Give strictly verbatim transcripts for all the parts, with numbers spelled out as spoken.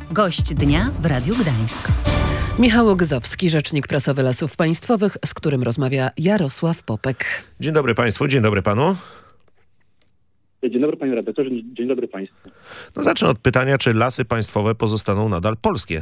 Gość dnia w Radiu Gdańsk. Michał Ogzowski, rzecznik prasowy Lasów Państwowych, z którym rozmawia Jarosław Popek. Dzień dobry Państwu, dzień dobry Panu. Dzień dobry Panie Redaktorze, dzień dobry Państwu. No zacznę od pytania, czy Lasy Państwowe pozostaną nadal polskie?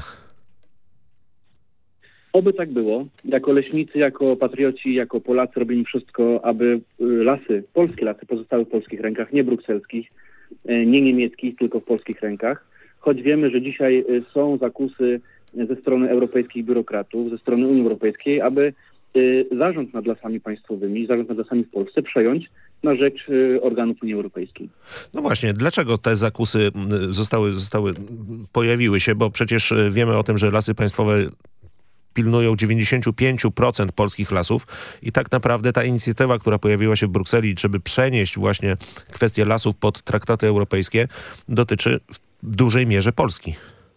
Oby tak było. Jako leśnicy, jako patrioci, jako Polacy robimy wszystko, aby lasy, polskie lasy pozostały w polskich rękach, nie brukselskich, nie niemieckich, tylko w polskich rękach. Choć wiemy, że dzisiaj są zakusy ze strony europejskich biurokratów, ze strony Unii Europejskiej, aby zarząd nad lasami państwowymi, zarząd nad lasami w Polsce przejąć na rzecz organów Unii Europejskiej. No właśnie, dlaczego te zakusy zostały, zostały, pojawiły się? Bo przecież wiemy o tym, że Lasy Państwowe pilnują dziewięćdziesiąt pięć procent polskich lasów i tak naprawdę ta inicjatywa, która pojawiła się w Brukseli, żeby przenieść właśnie kwestie lasów pod traktaty europejskie, dotyczy w dużej mierze Polski.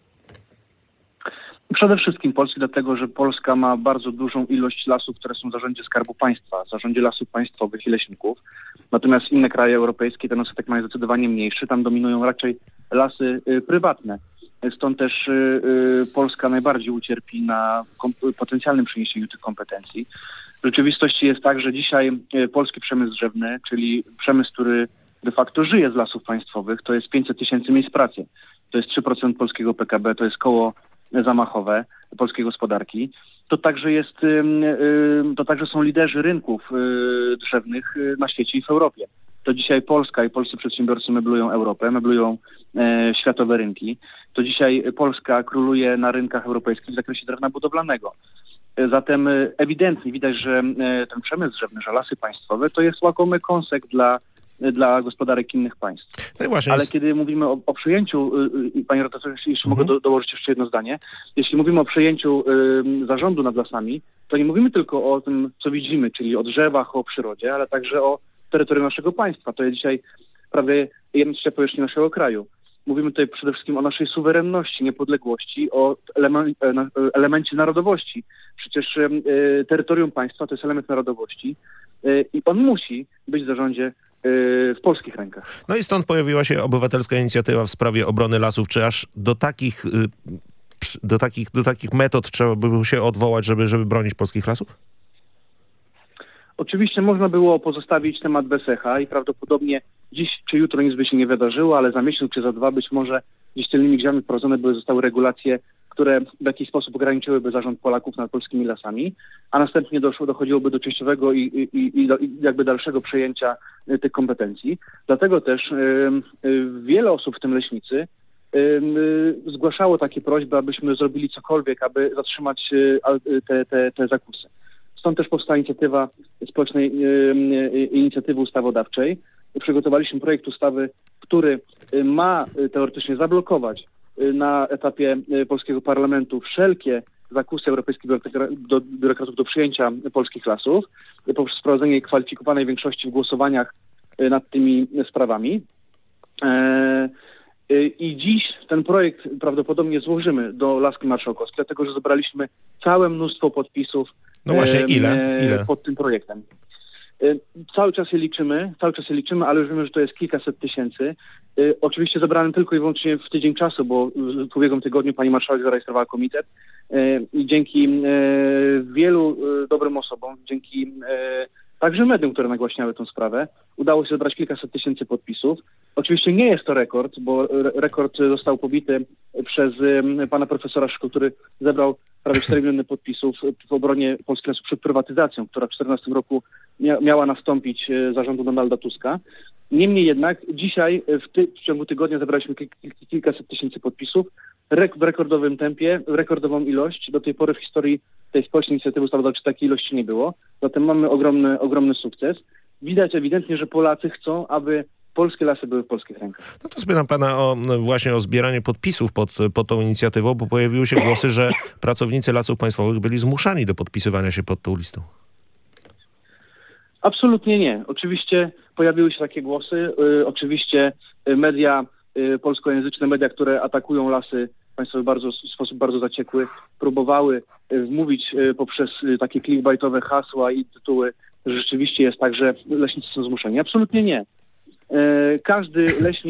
Przede wszystkim Polski, dlatego że Polska ma bardzo dużą ilość lasów, które są w zarządzie Skarbu Państwa, w zarządzie Lasów Państwowych i leśników. Natomiast inne kraje europejskie ten odsetek mają zdecydowanie mniejszy. Tam dominują raczej lasy y, prywatne. Stąd też y, y, Polska najbardziej ucierpi na kom- potencjalnym przeniesieniu tych kompetencji. W rzeczywistości jest tak, że dzisiaj y, polski przemysł drzewny, czyli przemysł, który de facto żyje z lasów państwowych, to jest pięćset tysięcy miejsc pracy. To jest trzy procent polskiego P K B, to jest koło zamachowe polskiej gospodarki. To także jest, to także są liderzy rynków drzewnych na świecie i w Europie. To dzisiaj Polska i polscy przedsiębiorcy meblują Europę, meblują światowe rynki. To dzisiaj Polska króluje na rynkach europejskich w zakresie drewna budowlanego. Zatem ewidentnie widać, że ten przemysł drzewny, że lasy państwowe to jest łakomy kąsek dla dla gospodarek innych państw. No właśnie Ale jest... kiedy kiedy mówimy o, o przejęciu, yy, panie redaktorze, jeśli mhm. mogę do, dołożyć jeszcze jedno zdanie, jeśli mówimy o przejęciu yy, zarządu nad lasami, to nie mówimy tylko o tym, co widzimy, czyli o drzewach, o przyrodzie, ale także o terytorium naszego państwa. To jest dzisiaj prawie jedna trzecia powierzchni naszego kraju. Mówimy tutaj przede wszystkim o naszej suwerenności, niepodległości, o elemen- elemencie narodowości. Przecież yy, terytorium państwa to jest element narodowości yy, i on musi być w zarządzie w polskich rękach. No i stąd pojawiła się obywatelska inicjatywa w sprawie obrony lasów. Czy aż do takich, do takich, do takich metod trzeba by się odwołać, żeby, żeby bronić polskich lasów? Oczywiście można było pozostawić temat bez echa i prawdopodobnie dziś czy jutro nic by się nie wydarzyło, ale za miesiąc czy za dwa być może gdzieś tylnymi drzwiami wprowadzone by zostały regulacje, które w jakiś sposób ograniczyłyby zarząd Polaków nad polskimi lasami, a następnie doszło, dochodziłoby do częściowego i, i, i, i jakby dalszego przejęcia y, tych kompetencji. Dlatego też y, y, wiele osób, w tym leśnicy, y, y, zgłaszało takie prośby, abyśmy zrobili cokolwiek, aby zatrzymać y, te, te, te zakusy. Stąd też powstała inicjatywa społecznej y, y, inicjatywy ustawodawczej. Przygotowaliśmy projekt ustawy, który y, ma y, teoretycznie zablokować na etapie polskiego parlamentu wszelkie zakusy europejskich biurokratów do przyjęcia polskich lasów poprzez wprowadzenie kwalifikowanej większości w głosowaniach nad tymi sprawami. I dziś ten projekt prawdopodobnie złożymy do laski marszałkowskiej, dlatego że zebraliśmy całe mnóstwo podpisów. No właśnie, ile? ile? pod tym projektem. Cały czas je liczymy, cały czas je liczymy, ale już wiemy, że to jest kilkaset tysięcy. Y, oczywiście zebrane tylko i wyłącznie w tydzień czasu, bo w ubiegłym tygodniu pani marszałek zarejestrowała komitet y, i dzięki y, wielu y, dobrym osobom, dzięki y, także mediom, które nagłaśniały tę sprawę, udało się zebrać kilkaset tysięcy podpisów. Oczywiście nie jest to rekord, bo re- rekord został pobity przez y, pana profesora Szko, który zebrał prawie cztery miliony podpisów w obronie polskich lasów przed prywatyzacją, która w dwa tysiące czternastym roku mia- miała nastąpić y, za rządu Donalda Tuska. Niemniej jednak dzisiaj w, ty- w ciągu tygodnia zebraliśmy kil- kil- kilkaset tysięcy podpisów rek- w rekordowym tempie, w rekordową ilość. Do tej pory w historii tej społecznej inicjatywy ustawodawczej takiej ilości nie było. Zatem mamy ogromny, ogromny sukces. Widać ewidentnie, że Polacy chcą, aby polskie lasy były w polskich rękach. No to spytam pana o, właśnie o zbieranie podpisów pod, pod tą inicjatywą, bo pojawiły się głosy, że pracownicy Lasów Państwowych byli zmuszani do podpisywania się pod tą listą. Absolutnie nie. Oczywiście pojawiły się takie głosy. Y, oczywiście media y, polskojęzyczne, media, które atakują lasy państwowe bardzo, w sposób bardzo zaciekły, próbowały y, wmówić y, poprzez y, takie clickbaitowe hasła i tytuły, że rzeczywiście jest tak, że leśnicy są zmuszeni. Absolutnie nie. Y, każdy leśnik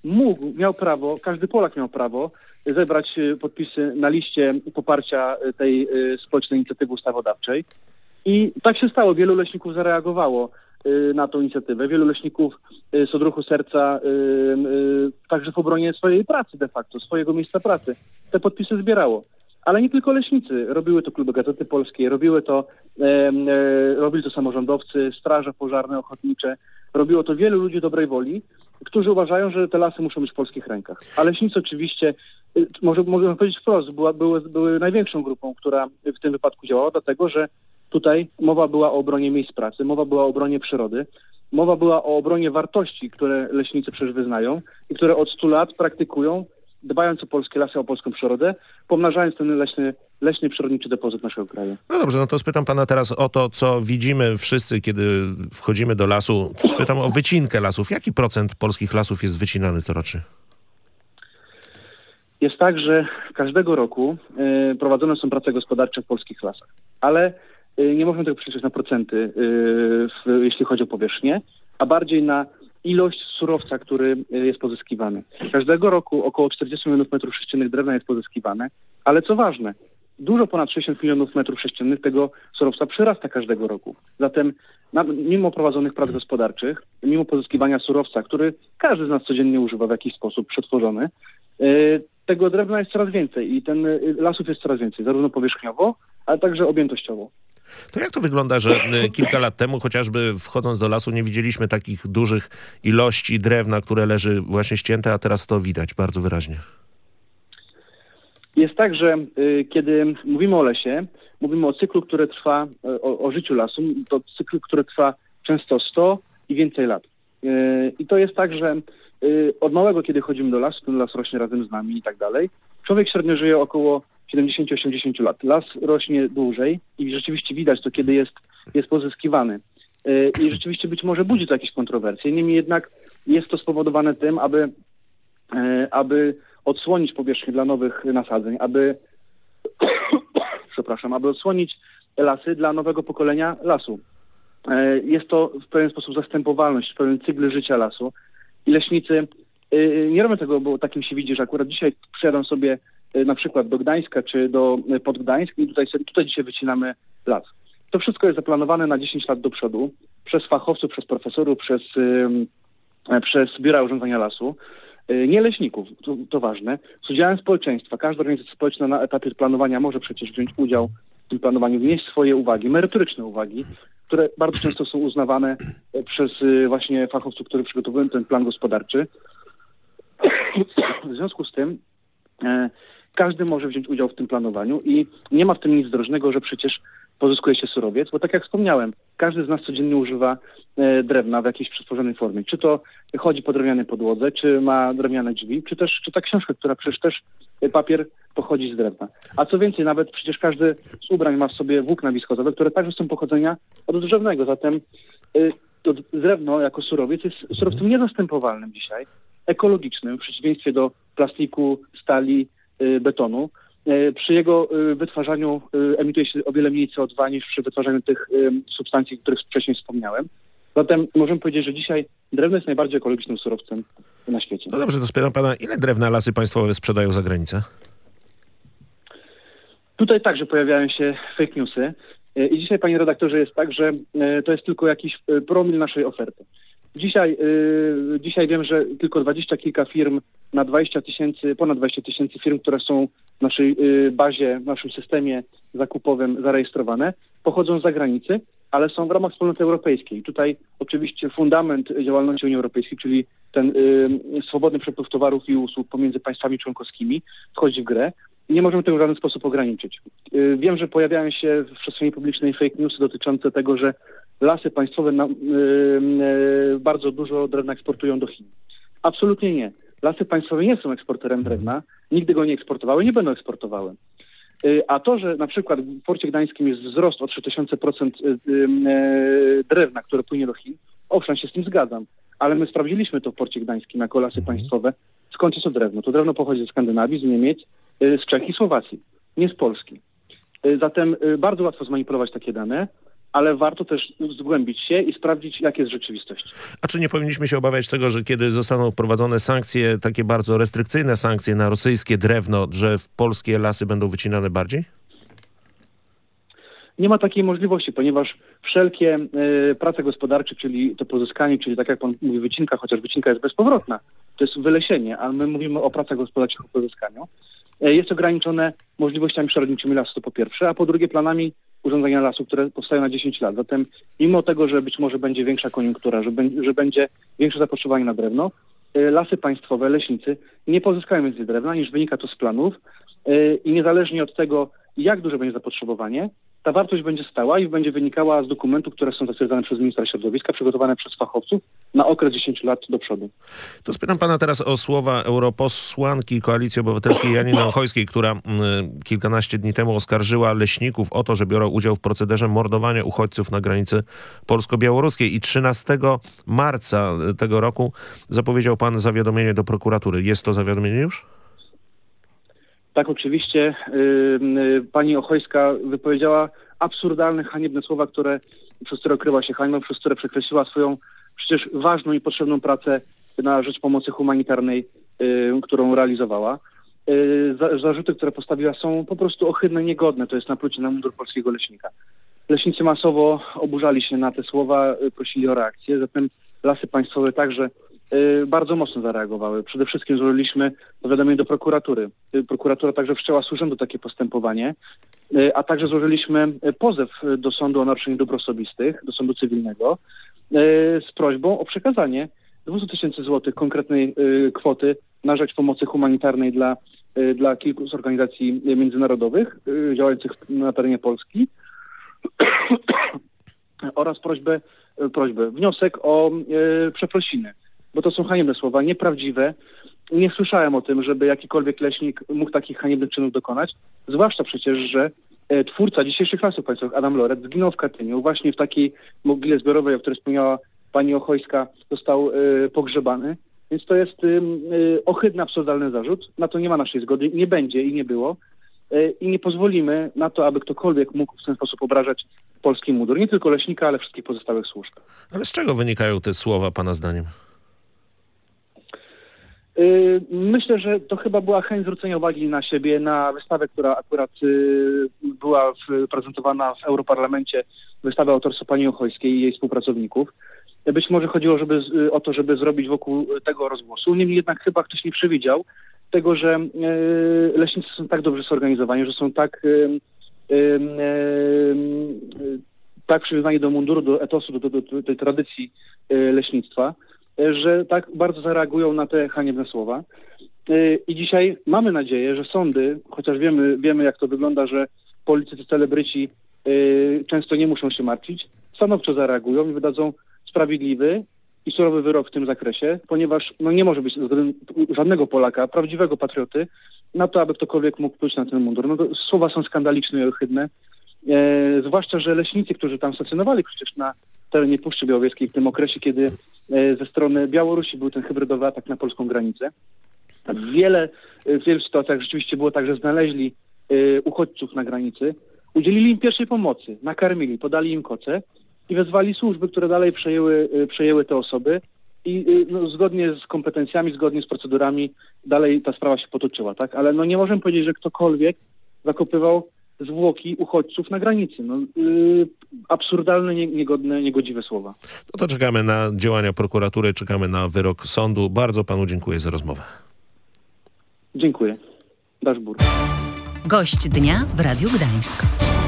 mógł, miał prawo, każdy Polak miał prawo zebrać podpisy na liście poparcia tej społecznej inicjatywy ustawodawczej. I tak się stało. Wielu leśników zareagowało na tą inicjatywę. Wielu leśników z odruchu serca także w obronie swojej pracy de facto, swojego miejsca pracy te podpisy zbierało. Ale nie tylko leśnicy. Robiły to kluby Gazety Polskiej, robiły to, e, e, robili to samorządowcy, straże pożarne, ochotnicze. Robiło to wielu ludzi dobrej woli, którzy uważają, że te lasy muszą być w polskich rękach. A leśnicy oczywiście, y, może mogę powiedzieć wprost, była, były, były największą grupą, która w tym wypadku działała, dlatego że tutaj mowa była o obronie miejsc pracy, mowa była o obronie przyrody, mowa była o obronie wartości, które leśnicy przecież wyznają i które od stu lat praktykują, dbając o polskie lasy, o polską przyrodę, pomnażając ten leśny, leśny przyrodniczy depozyt naszego kraju. No dobrze, no to spytam pana teraz o to, co widzimy wszyscy, kiedy wchodzimy do lasu. Spytam o wycinkę lasów. Jaki procent polskich lasów jest wycinany corocznie? Jest tak, że każdego roku y, prowadzone są prace gospodarcze w polskich lasach, ale y, nie można tego przeliczyć na procenty, y, w, jeśli chodzi o powierzchnię, a bardziej na ilość surowca, który jest pozyskiwany. Każdego roku około czterdzieści milionów metrów sześciennych drewna jest pozyskiwane, ale co ważne, dużo ponad sześćdziesiąt milionów metrów sześciennych tego surowca przyrasta każdego roku. Zatem na, mimo prowadzonych prac gospodarczych, mimo pozyskiwania surowca, który każdy z nas codziennie używa w jakiś sposób przetworzony, yy, tego drewna jest coraz więcej i ten y, lasów jest coraz więcej, zarówno powierzchniowo, ale także objętościowo. To jak to wygląda, że kilka lat temu chociażby wchodząc do lasu nie widzieliśmy takich dużych ilości drewna, które leży właśnie ścięte, a teraz to widać bardzo wyraźnie? Jest tak, że y, kiedy mówimy o lesie, mówimy o cyklu, który trwa, o, o życiu lasu, to cykl, który trwa często sto i więcej lat. Y, I to jest tak, że y, od małego, kiedy chodzimy do lasu, ten las rośnie razem z nami i tak dalej, człowiek średnio żyje około siedemdziesiąt do osiemdziesięciu lat. Las rośnie dłużej i rzeczywiście widać to, kiedy jest, jest pozyskiwany. Yy, I rzeczywiście być może budzi to jakieś kontrowersje. Niemniej jednak jest to spowodowane tym, aby, yy, aby odsłonić powierzchnię dla nowych nasadzeń, aby przepraszam, aby odsłonić lasy dla nowego pokolenia lasu. Yy, jest to w pewien sposób zastępowalność, pewien cykl życia lasu. I leśnicy yy, nie robią tego, bo takim się widzi, że akurat dzisiaj przyjadą sobie na przykład do Gdańska czy do Podgdańsk i tutaj, tutaj dzisiaj wycinamy las. To wszystko jest zaplanowane na dziesięć lat do przodu przez fachowców, przez profesorów, przez, yy, przez biura urządzania lasu. Yy, nie leśników, to, to ważne. Z udziałem społeczeństwa. Każda organizacja społeczna na etapie planowania może przecież wziąć udział w tym planowaniu, wnieść swoje uwagi, merytoryczne uwagi, które bardzo często są uznawane przez yy, właśnie fachowców, którzy przygotowują ten plan gospodarczy. W związku z tym yy, każdy może wziąć udział w tym planowaniu i nie ma w tym nic zdrożnego, że przecież pozyskuje się surowiec, bo tak jak wspomniałem, każdy z nas codziennie używa e, drewna w jakiejś przetworzonej formie. Czy to chodzi po drewnianej podłodze, czy ma drewniane drzwi, czy też czy ta książka, która przecież też e, papier pochodzi z drewna. A co więcej, nawet przecież każdy z ubrań ma w sobie włókna wiskozowe, które także są pochodzenia od drzewnego. Zatem e, to drewno jako surowiec jest surowcem niezastępowalnym dzisiaj, ekologicznym, w przeciwieństwie do plastiku, stali, betonu. Przy jego wytwarzaniu emituje się o wiele mniej C O dwa niż przy wytwarzaniu tych substancji, o których wcześniej wspomniałem. Zatem możemy powiedzieć, że dzisiaj drewno jest najbardziej ekologicznym surowcem na świecie. No dobrze, to spytam pana, ile drewna Lasy Państwowe sprzedają za granicę? Tutaj także pojawiają się fake newsy. I dzisiaj, panie redaktorze, jest tak, że to jest tylko jakiś promil naszej oferty. Dzisiaj, yy, dzisiaj wiem, że tylko dwadzieścia kilka firm na dwadzieścia tysięcy, ponad dwadzieścia tysięcy firm, które są w naszej yy, bazie, w naszym systemie zakupowym zarejestrowane, pochodzą z zagranicy, ale są w ramach wspólnoty europejskiej. Tutaj oczywiście fundament działalności Unii Europejskiej, czyli ten yy, swobodny przepływ towarów i usług pomiędzy państwami członkowskimi wchodzi w grę. I nie możemy tego w żaden sposób ograniczyć. Yy, wiem, że pojawiają się w przestrzeni publicznej fake newsy dotyczące tego, że Lasy Państwowe na, yy, yy, bardzo dużo drewna eksportują do Chin. Absolutnie nie. Lasy Państwowe nie są eksporterem drewna, nigdy go nie eksportowały, nie będą eksportowały. Yy, a to, że na przykład w Porcie Gdańskim jest wzrost o trzy tysiące procent yy, yy, drewna, które płynie do Chin, owszem, się z tym zgadzam, ale my sprawdziliśmy to w Porcie Gdańskim jako Lasy Państwowe. Skąd jest to drewno? To drewno pochodzi ze Skandynawii, z Niemiec, yy, z Czech i Słowacji, nie z Polski. Yy, zatem yy, bardzo łatwo zmanipulować takie dane. ale warto też zgłębić się i sprawdzić, jak jest rzeczywistość. A czy nie powinniśmy się obawiać tego, że kiedy zostaną wprowadzone sankcje, takie bardzo restrykcyjne sankcje na rosyjskie drewno, że polskie lasy będą wycinane bardziej? Nie ma takiej możliwości, ponieważ wszelkie y, prace gospodarcze, czyli to pozyskanie, czyli tak jak pan mówi, wycinka, chociaż wycinka jest bezpowrotna, to jest wylesienie, ale my mówimy o pracach gospodarczych, o pozyskaniu, y, jest ograniczone możliwościami przyrodniczymi lasu, to po pierwsze, a po drugie planami urządzenia lasu, które powstają na dziesięć lat. Zatem mimo tego, że być może będzie większa koniunktura, że, be, że będzie większe zapotrzebowanie na drewno, y, lasy państwowe, leśnicy nie pozyskają więcej drewna, niż wynika to z planów y, i niezależnie od tego, jak duże będzie zapotrzebowanie, ta wartość będzie stała i będzie wynikała z dokumentów, które są zatwierdzane przez ministra środowiska, przygotowane przez fachowców na okres dziesięć lat do przodu. To spytam pana teraz o słowa europosłanki Koalicji Obywatelskiej Janiny Ochojskiej, która y, kilkanaście dni temu oskarżyła leśników o to, że biorą udział w procederze mordowania uchodźców na granicy polsko-białoruskiej i trzynastego marca tego roku zapowiedział pan zawiadomienie do prokuratury. Jest to zawiadomienie już? Tak, oczywiście. Yy, pani Ochojska wypowiedziała absurdalne, haniebne słowa, które, przez które okryła się hańbą, przez które przekreśliła swoją przecież ważną i potrzebną pracę na rzecz pomocy humanitarnej, yy, którą realizowała. Yy, za, zarzuty, które postawiła, są po prostu ohydne, niegodne. To jest naplucie na mundur polskiego leśnika. Leśnicy masowo oburzali się na te słowa, yy, prosili o reakcję, zatem lasy państwowe także bardzo mocno zareagowały. Przede wszystkim złożyliśmy powiadomienie do prokuratury. Prokuratura także wszczęła z urzędu takie postępowanie, a także złożyliśmy pozew do sądu o naruszeniu dóbr osobistych, do sądu cywilnego, z prośbą o przekazanie dwieście tysięcy złotych konkretnej kwoty na rzecz pomocy humanitarnej dla, dla kilku z organizacji międzynarodowych działających na terenie Polski oraz prośbę, prośbę, wniosek o przeprosiny. Bo to są haniebne słowa, nieprawdziwe. Nie słyszałem o tym, żeby jakikolwiek leśnik mógł takich haniebnych czynów dokonać. Zwłaszcza przecież, że e, twórca dzisiejszych Lasów Państwowych, Adam Loret, zginął w Katyniu. Właśnie w takiej mogile zbiorowej, o której wspomniała pani Ochojska, został e, pogrzebany. Więc to jest e, e, ohydny, absurdalny zarzut. Na to nie ma naszej zgody. Nie będzie i nie było. E, I nie pozwolimy na to, aby ktokolwiek mógł w ten sposób obrażać polski mundur. Nie tylko leśnika, ale wszystkich pozostałych służb. Ale z czego wynikają te słowa pana zdaniem? Myślę, że to chyba była chęć zwrócenia uwagi na siebie, na wystawę, która akurat była prezentowana w Europarlamencie, wystawę autorstwa pani Ochojskiej i jej współpracowników. Być może chodziło żeby, o to, żeby zrobić wokół tego rozgłosu. Niemniej jednak chyba ktoś nie przewidział tego, że leśnicy są tak dobrze zorganizowani, że są tak, tak przywiązani do munduru, do etosu, do, do, do tej tradycji leśnictwa, że tak bardzo zareagują na te haniebne słowa. I dzisiaj mamy nadzieję, że sądy, chociaż wiemy, wiemy jak to wygląda, że politycy, celebryci często nie muszą się martwić, stanowczo zareagują i wydadzą sprawiedliwy i surowy wyrok w tym zakresie, ponieważ no, nie może być żadnego Polaka, prawdziwego patrioty, na to, aby ktokolwiek mógł pójść na ten mundur. No, to słowa są skandaliczne i ohydne, e, zwłaszcza, że leśnicy, którzy tam stacjonowali przecież na terenie Puszczy Białowieskiej w tym okresie, kiedy ze strony Białorusi był ten hybrydowy atak na polską granicę. Wiele, w wielu sytuacjach rzeczywiście było tak, że znaleźli uchodźców na granicy, udzielili im pierwszej pomocy, nakarmili, podali im koce i wezwali służby, które dalej przejęły, przejęły te osoby i no, zgodnie z kompetencjami, zgodnie z procedurami dalej ta sprawa się potoczyła, tak? Ale no nie możemy powiedzieć, że ktokolwiek zakopywał zwłoki uchodźców na granicy. No, yy, absurdalne, nie, niegodne, niegodziwe słowa. No to czekamy na działania prokuratury, czekamy na wyrok sądu. Bardzo panu dziękuję za rozmowę. Dziękuję. Daszbur. Gość dnia w Radiu Gdańsk.